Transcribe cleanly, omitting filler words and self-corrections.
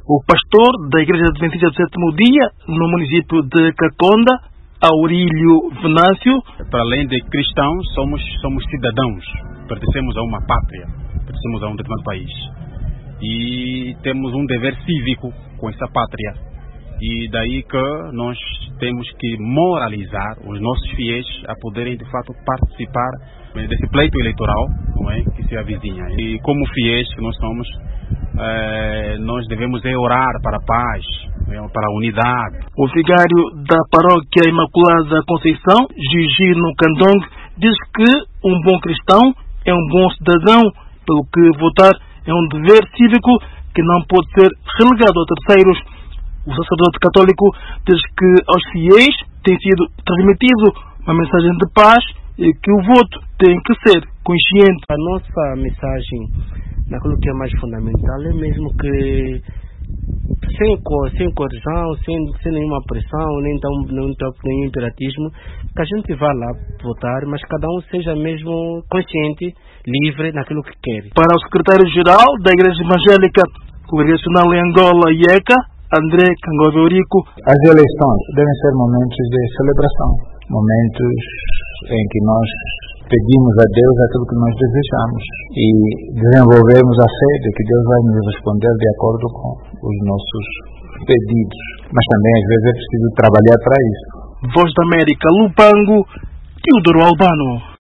O pastor da Igreja Adventista do Sétimo Dia, no município de Caconda, Aurílio Venâncio. Para além de cristãos, somos cidadãos, pertencemos a uma pátria, pertencemos a um determinado país. E temos um dever cívico com essa pátria. E daí que nós temos que moralizar os nossos fiéis a poderem de fato participar desse pleito eleitoral, não é, que se avizinha. E como fiéis que nós somos, nós devemos orar para a paz, para a unidade. O vigário da paróquia Imaculada Conceição, Gigino Candong, diz que um bom cristão é um bom cidadão, pelo que votar é um dever cívico que não pode ser relegado a terceiros. O sacerdote católico diz que aos fiéis tem sido transmitido uma mensagem de paz e que o voto tem que ser consciente. A nossa mensagem, naquilo que é mais fundamental, é mesmo que sem coerção, sem nenhuma pressão, nem nenhum imperatismo, que a gente vá lá votar, mas cada um seja mesmo consciente, livre naquilo que quer. Para o secretário-geral da Igreja Evangélica Congregacional em Angola, IECA, André Cangovio Rico, as eleições devem ser momentos de celebração, momentos em que nós pedimos a Deus aquilo que nós desejamos e desenvolvemos a fé de que Deus vai nos responder de acordo com os nossos pedidos. Mas também às vezes é preciso trabalhar para isso. Voz da América, Lupango, Teodoro Albano.